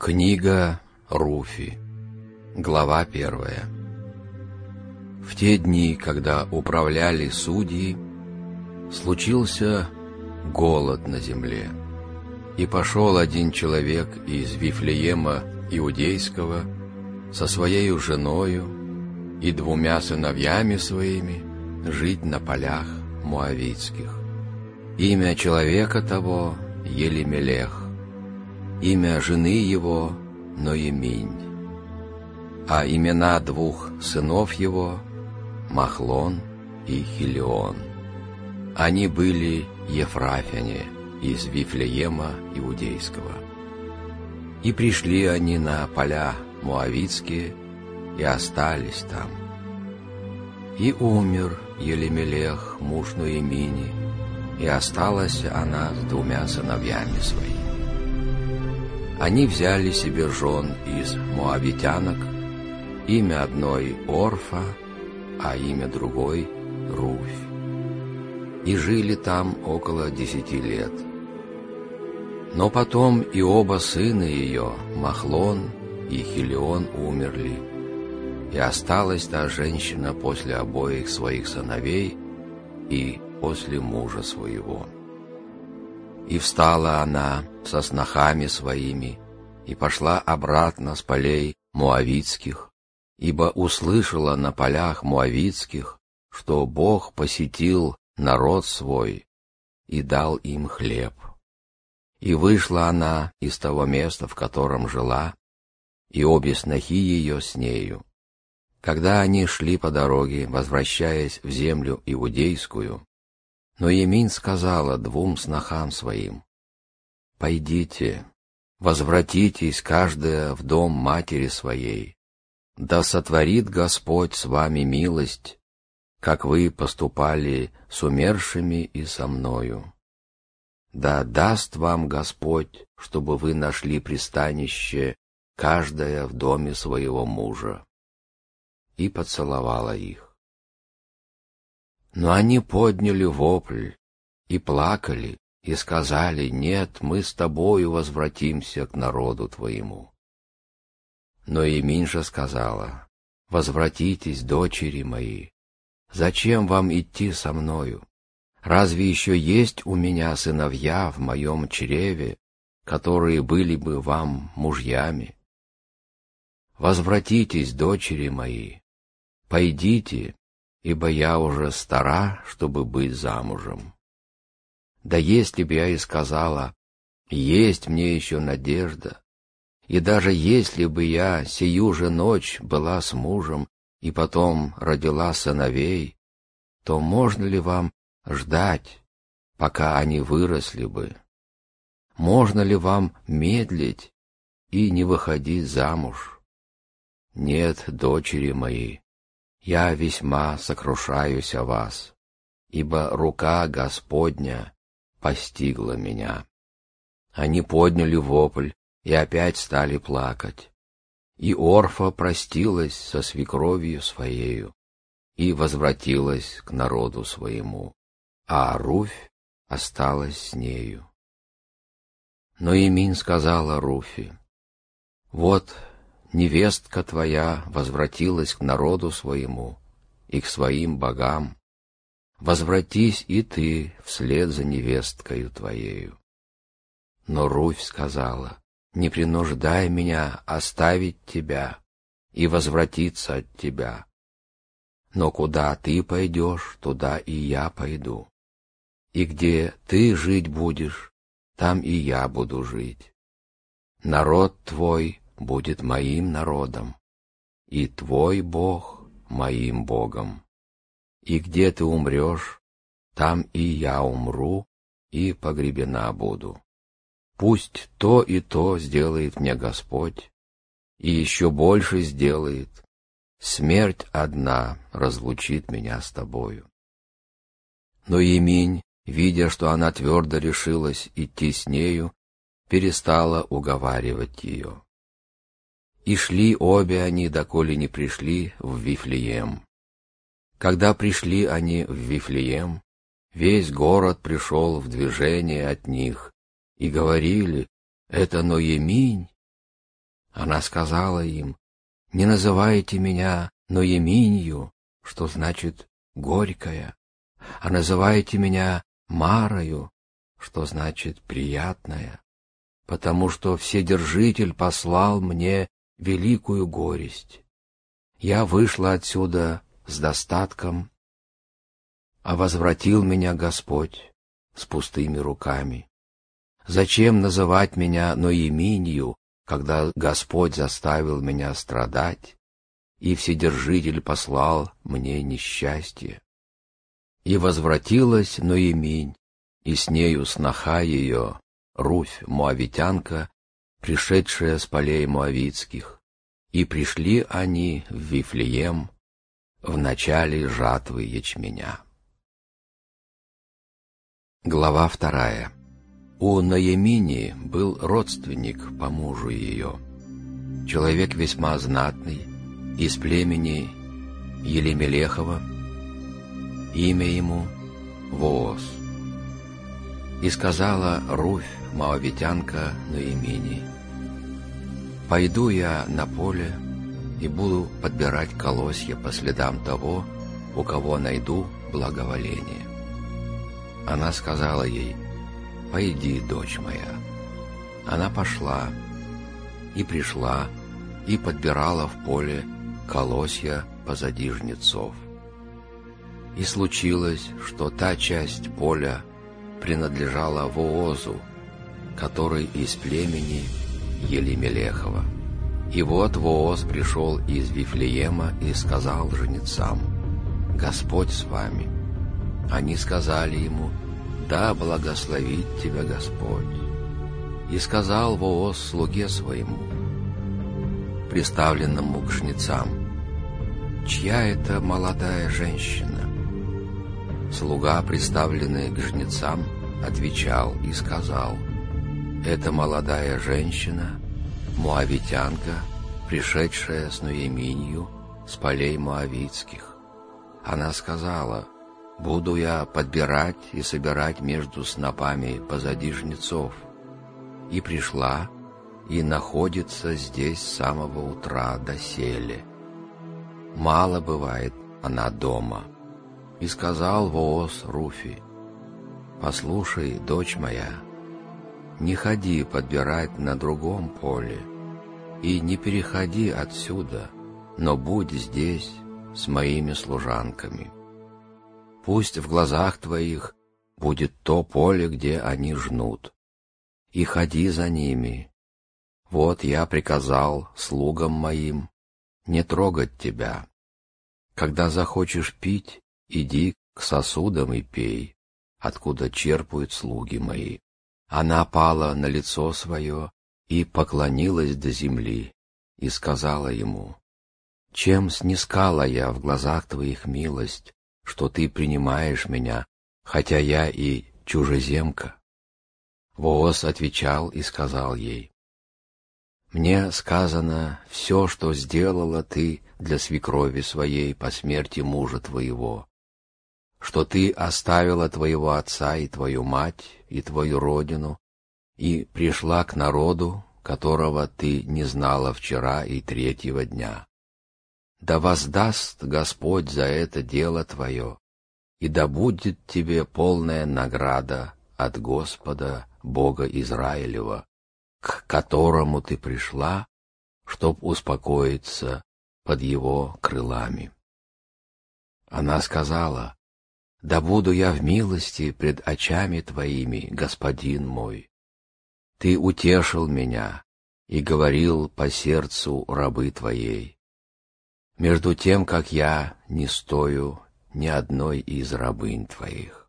Книга Руфи, глава 1. В те дни, когда управляли судьи, случился голод на земле, и пошел один человек из Вифлеема Иудейского со своею женою и 2 сыновьями своими жить на полях Моавитских. Имя человека того Елемелех, имя жены его Ноеминь, а имена 2 сынов его Махлон и Хилион. Они были ефрафяне из Вифлеема Иудейского. И пришли они на поля Моавитские и остались там. И умер Елемелех, муж Ноемини, и осталась она с 2 сыновьями своими. Они взяли себе жен из моавитянок, имя одной Орфа, а имя другой Руфь, и жили там около 10 лет. Но потом и оба сына ее, Махлон и Хилион, умерли, и осталась та женщина после обоих своих сыновей и после мужа своего. И встала она со снохами своими и пошла обратно с полей Моавитских, ибо услышала на полях Моавитских, что Бог посетил народ свой и дал им хлеб. И вышла она из того места, в котором жила, и обе снохи ее с нею. Когда они шли по дороге, возвращаясь в землю иудейскую, Ноеминь сказала 2 снохам своим: «Пойдите, возвратитесь каждая в дом матери своей, да сотворит Господь с вами милость, как вы поступали с умершими и со мною. Да даст вам Господь, чтобы вы нашли пристанище, каждая в доме своего мужа». И поцеловала их. Но они подняли вопль и плакали, и сказали: «Нет, мы с тобою возвратимся к народу твоему». Но Ноеминь же сказала: «Возвратитесь, дочери мои, зачем вам идти со мною? Разве еще есть у меня сыновья в моем чреве, которые были бы вам мужьями? Возвратитесь, дочери мои, пойдите, ибо я уже стара, чтобы быть замужем. Да если б я и сказала: есть мне еще надежда, и даже если бы я сию же ночь была с мужем и потом родила сыновей, то можно ли вам ждать, пока они выросли бы? Можно ли вам медлить и не выходить замуж? Нет, дочери мои, я весьма сокрушаюсь о вас, ибо рука Господня постигла меня». Они подняли вопль и опять стали плакать. И Орфа простилась со свекровью своею и возвратилась к народу своему, а Руфь осталась с нею. Ноеминь сказала Руфи: «Вот невестка твоя возвратилась к народу своему и к своим богам. Возвратись и ты вслед за невесткою твоею». Но Руфь сказала: «Не принуждай меня оставить тебя и возвратиться от тебя. Но куда ты пойдешь, туда и я пойду. И где ты жить будешь, там и я буду жить. Народ твой будет моим народом, и твой Бог моим Богом. И где ты умрешь, там и я умру, и погребена буду. Пусть то и то сделает мне Господь, и еще больше сделает. Смерть одна разлучит меня с тобою». Но Ноеминь, видя, что она твердо решилась идти с нею, перестала уговаривать ее. И шли обе они, доколе не пришли в Вифлеем. Когда пришли они в Вифлеем, весь город пришел в движение от них, и говорили: «Это Ноеминь». Она сказала им: «Не называйте меня Ноеминью, что значит горькая, а называйте меня Марою, что значит приятная, потому что Вседержитель послал мне великую горесть. Я вышла отсюда с достатком, а возвратил меня Господь с пустыми руками. Зачем называть меня Ноеминью, когда Господь заставил меня страдать, и Вседержитель послал мне несчастье?» И возвратилась Ноеминь, и с нею сноха ее, Руфь моавитянка, пришедшая с полей моавитских, и пришли они в Вифлеем в начале жатвы ячменя. Глава 2. У Ноемини был родственник по мужу ее, человек весьма знатный, из племени Елемелехова, имя ему Вооз. И сказала Руфь, моавитянка, Ноемини: «Пойду я на поле и буду подбирать колосья по следам того, у кого найду благоволение». Она сказала ей: «Пойди, дочь моя». Она пошла и пришла, и подбирала в поле колосья позади жнецов. И случилось, что та часть поля принадлежала Воозу, который из племени Елемелехова. И вот Вооз пришел из Вифлеема и сказал жнецам: «Господь с вами». Они сказали ему: «Да благословит тебя Господь». И сказал Вооз слуге своему, приставленному к жнецам: «Чья это молодая женщина?» Слуга, приставленный к жнецам, отвечал и сказал: «Это молодая женщина, моавитянка, пришедшая с Ноеминью с полей моавитских». Она сказала: «Буду я подбирать и собирать между снопами позади жнецов». И пришла, и находится здесь с самого утра доселе. Мало бывает она дома. И сказал Вооз Руфи: «Послушай, дочь моя, не ходи подбирать на другом поле, и не переходи отсюда, но будь здесь с моими служанками. Пусть в глазах твоих будет то поле, где они жнут, и ходи за ними. Вот я приказал слугам моим не трогать тебя. Когда захочешь пить, иди к сосудам и пей, откуда черпают слуги мои». Она пала на лицо свое и поклонилась до земли, и сказала ему: «Чем снискала я в глазах твоих милость, что ты принимаешь меня, хотя я и чужеземка?» Вооз отвечал и сказал ей: «Мне сказано все, что сделала ты для свекрови своей по смерти мужа твоего, что ты оставила твоего отца и твою мать и твою родину и пришла к народу, которого ты не знала вчера и третьего дня. Да воздаст Господь за это дело твое, и да будет тебе полная награда от Господа, Бога Израилева, к которому ты пришла, чтоб успокоиться под его крылами». Она сказала: «Да буду я в милости пред очами твоими, господин мой. Ты утешил меня и говорил по сердцу рабы твоей, между тем, как я не стою ни одной из рабынь твоих».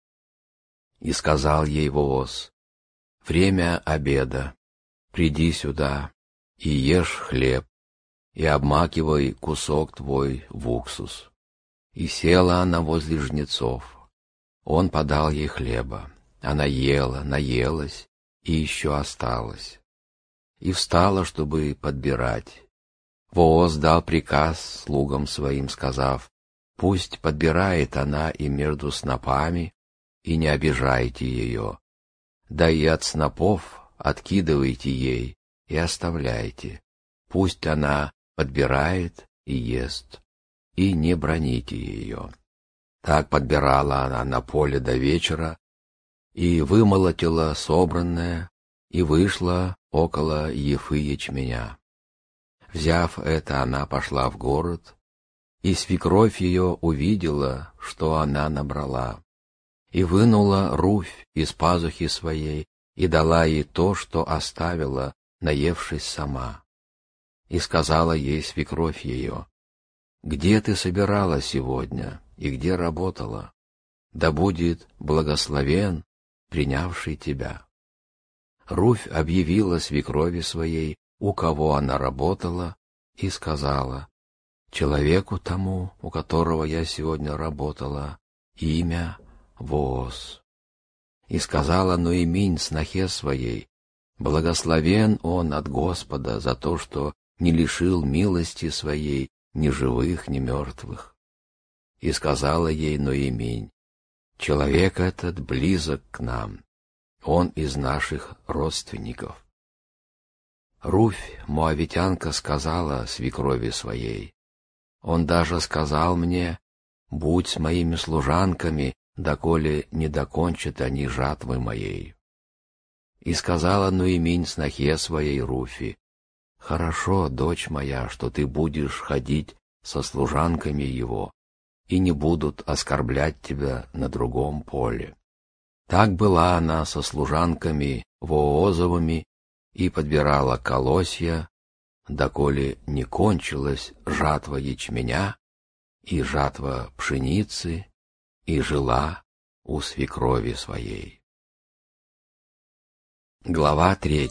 И сказал ей Вооз: «Время обеда, приди сюда и ешь хлеб, и обмакивай кусок твой в уксус». И села она возле жнецов. Он подал ей хлеба. Она ела, наелась, и еще осталось. И встала, чтобы подбирать. Вооз дал приказ слугам своим, сказав: «Пусть подбирает она и между снопами, и не обижайте ее. Да и от снопов откидывайте ей и оставляйте, пусть она подбирает и ест, и не броните ее». Так подбирала она на поле до вечера, и вымолотила собранное, и вышла около ефы ячменя. Взяв это, она пошла в город, и свекровь ее увидела, что она набрала, и вынула руфь из пазухи своей, и дала ей то, что оставила, наевшись сама. И сказала ей свекровь ее: «Где ты собирала сегодня и где работала? Да будет благословен принявший тебя». Руфь объявила свекрови своей, у кого она работала, и сказала: «Человеку тому, у которого я сегодня работала, имя Вооз». И сказала Нуэминь снохе своей: «Благословен он от Господа за то, что не лишил милости своей ни живых, ни мертвых». И сказала ей Нуэминь: «Человек этот близок к нам, он из наших родственников». Руфь, моавитянка, сказала свекрови своей: «Он даже сказал мне: будь с моими служанками, доколе не докончат они жатвы моей». И сказала Нуэминь снохе своей Руфи: «Хорошо, дочь моя, что ты будешь ходить со служанками его, и не будут оскорблять тебя на другом поле». Так была она со служанками Воозовыми и подбирала колосья, доколе не кончилась жатва ячменя и жатва пшеницы, и жила у свекрови своей. Глава 3.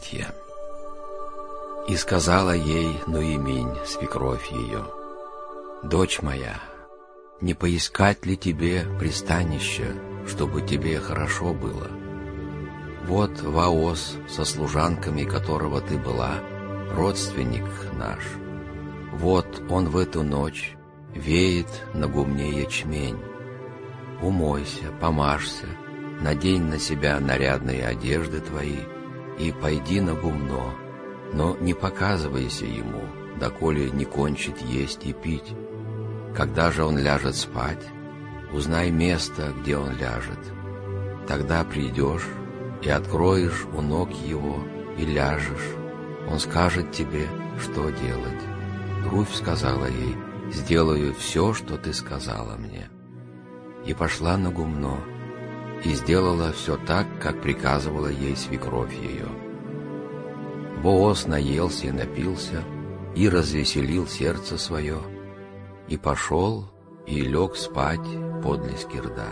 И сказала ей Нуэминь, свекровь ее: «Дочь моя, не поискать ли тебе пристанища, чтобы тебе хорошо было? Вот Вооз, со служанками которого ты была, родственник наш. Вот он в эту ночь веет на гумне ячмень. Умойся, помажься, надень на себя нарядные одежды твои и пойди на гумно, но не показывайся ему, доколе не кончит есть и пить. Когда же он ляжет спать, узнай место, где он ляжет. Тогда придешь и откроешь у ног его, и ляжешь. Он скажет тебе, что делать». Руфь сказала ей: «Сделаю все, что ты сказала мне». И пошла на гумно, и сделала все так, как приказывала ей свекровь ее. Бооз наелся и напился, и развеселил сердце свое, и пошел и лег спать подле скирда.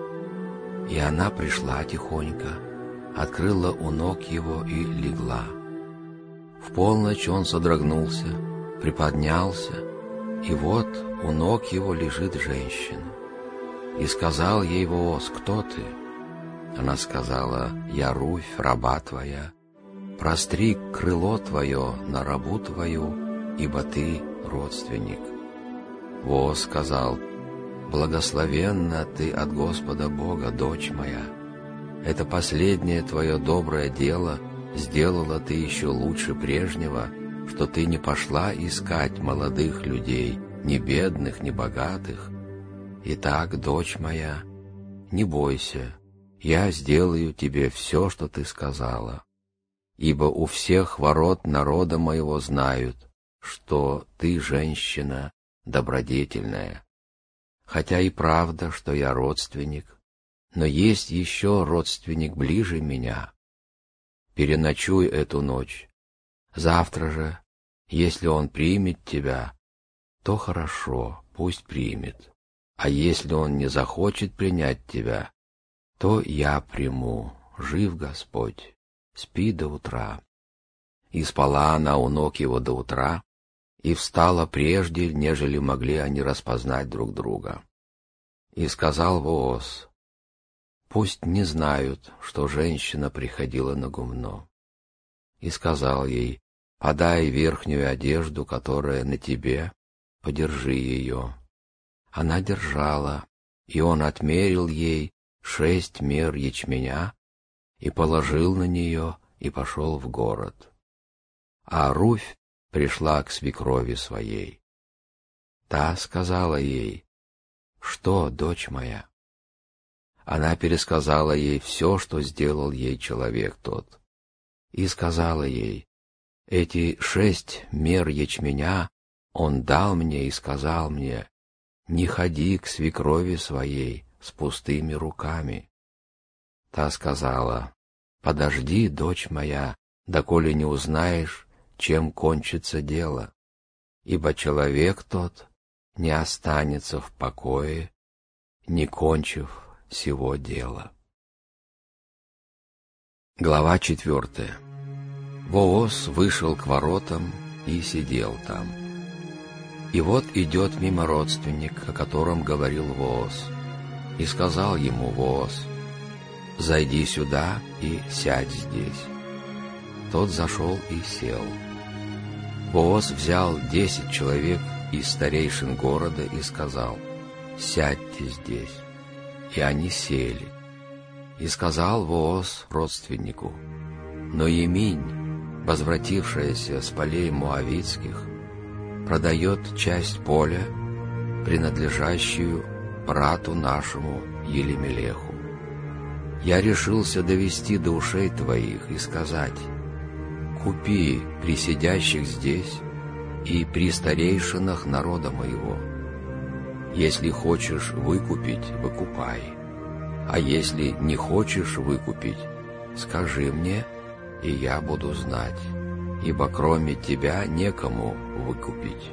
И она пришла тихонько, открыла у ног его и легла. В полночь он содрогнулся, приподнялся, и вот у ног его лежит женщина. И сказал ей Вооз: «Кто ты?» Она сказала: «Я Руфь, раба твоя. Простри крыло твое на рабу твою, ибо ты родственник». Вооз сказал: «Благословенна ты от Господа Бога, дочь моя. Это последнее твое доброе дело сделала ты еще лучше прежнего, что ты не пошла искать молодых людей, ни бедных, ни богатых. Итак, дочь моя, не бойся, я сделаю тебе все, что ты сказала. Ибо у всех ворот народа моего знают, что ты женщина добродетельная. Хотя и правда, что я родственник, но есть еще родственник ближе меня. Переночуй эту ночь. Завтра же, если он примет тебя, то хорошо, пусть примет. А если он не захочет принять тебя, то я приму. Жив Господь, спи до утра». И спала она у ног его до утра, и встала прежде, нежели могли они распознать друг друга. И сказал Вооз: «Пусть не знают, что женщина приходила на гумно». И сказал ей: «Подай верхнюю одежду, которая на тебе, подержи ее». Она держала, и он отмерил ей 6 мер ячменя, и положил на нее, и пошел в город. А Руфь пришла к свекрови своей. Та сказала ей: «Что, дочь моя?» Она пересказала ей все, что сделал ей человек тот, и сказала ей: «Эти 6 мер ячменя он дал мне и сказал мне: не ходи к свекрови своей с пустыми руками». Та сказала: «Подожди, дочь моя, доколе не узнаешь, чем кончится дело, ибо человек тот не останется в покое, не кончив сего дела». Глава 4. Вооз вышел к воротам и сидел там. И вот идет мимо родственник, о котором говорил Вооз, и сказал ему Вооз: «Зайди сюда и сядь здесь». Тот зашел и сел. Вооз взял 10 человек из старейшин города и сказал: «Сядьте здесь». И они сели. И сказал Вооз родственнику: «Ноеминь, возвратившаяся с полей Моавитских, продает часть поля, принадлежащую брату нашему Елемелеху. Я решился довести до ушей твоих и сказать: купи при сидящих здесь и при старейшинах народа моего. Если хочешь выкупить, выкупай, а если не хочешь выкупить, скажи мне, и я буду знать, ибо кроме тебя некому выкупить.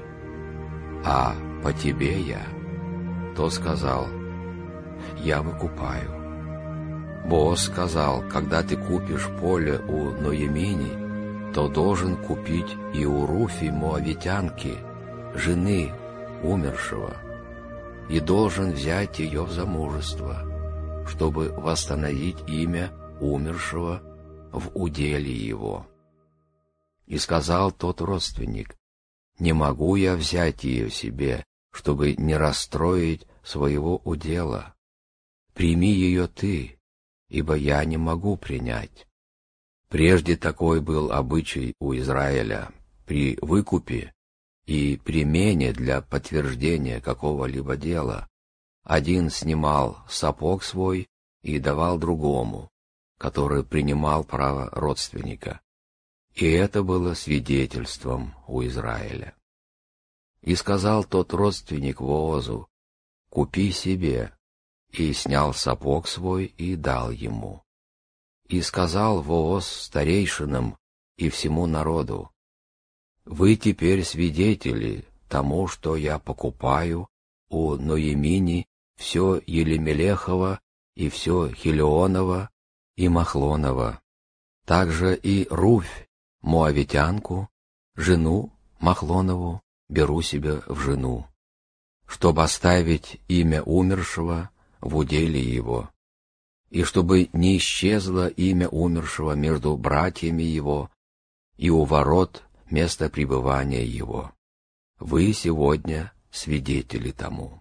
А по тебе я». То сказал: «Я выкупаю». Бооз сказал: «Когда ты купишь поле у Ноемини, то должен купить и у Руфи Моавитянки, жены умершего, и должен взять ее в замужество, чтобы восстановить имя умершего в уделе его». И сказал тот родственник: «Не могу я взять ее себе, чтобы не расстроить своего удела. Прими ее ты, ибо я не могу принять». Прежде такой был обычай у Израиля: при выкупе и при мене для подтверждения какого-либо дела один снимал сапог свой и давал другому, который принимал право родственника. И это было свидетельством у Израиля. И сказал тот родственник Воозу: «Купи себе», и снял сапог свой и дал ему. И сказал Вооз старейшинам и всему народу: «Вы теперь свидетели тому, что я покупаю у Ноемини все Елемелехово и все Хилионово и Махлоново, также и Руфь Моавитянку, жену Махлонову, беру себе в жену, чтобы оставить имя умершего в уделе его, и чтобы не исчезло имя умершего между братьями его и у ворот места пребывания его. Вы сегодня свидетели тому».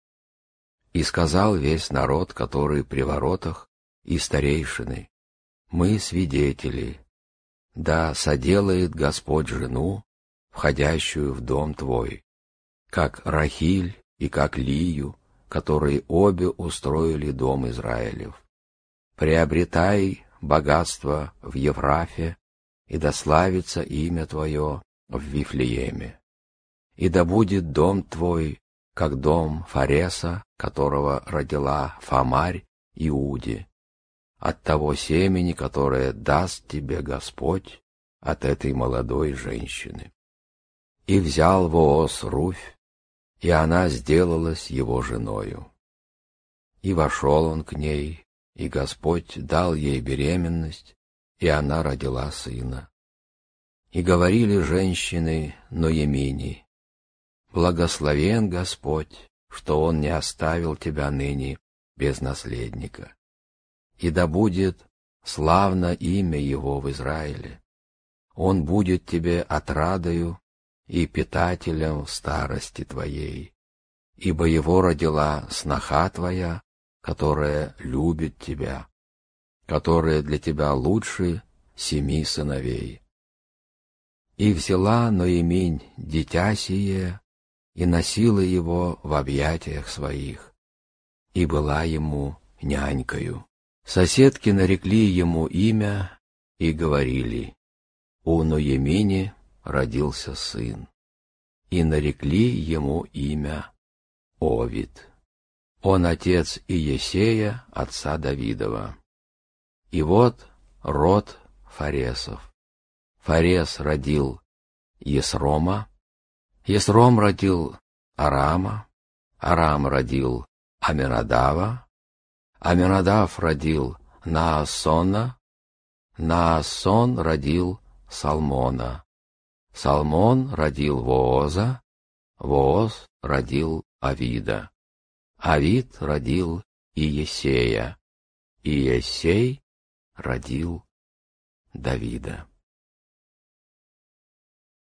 И сказал весь народ, который при воротах, и старейшины: «Мы свидетели. Да соделает Господь жену, входящую в дом твой, как Рахиль и как Лию, которые обе устроили дом Израилев. Приобретай богатство в Еврафе, и да славится имя твое в Вифлееме. И да будет дом твой, как дом Фареса, которого родила Фамарь Иуде, от того семени, которое даст тебе Господь от этой молодой женщины». И взял Вооз Руфь, и она сделалась его женою. И вошел он к ней, и Господь дал ей беременность, и она родила сына. И говорили женщины Ноемини: «Благословен Господь, что Он не оставил тебя ныне без наследника. И да будет славно имя Его в Израиле. Он будет тебе отрадою и питателем в старости твоей, ибо его родила сноха твоя, которая любит тебя, которая для тебя лучше 7 сыновей». И взяла Ноеминь дитя сие, и носила его в объятиях своих, и была ему нянькою. Соседки нарекли ему имя и говорили: у Ноемини родился сын, и нарекли ему имя Овид. Он отец Иесея, отца Давидова. И вот род Фаресов. Фарес родил Есрома, Есром родил Арама, Арам родил Аминадава, Аминадав родил Наасона, Наасон родил Салмона, Салмон родил Вооза, Вооз родил Авида, Авид родил Иесея, Иесей родил Давида.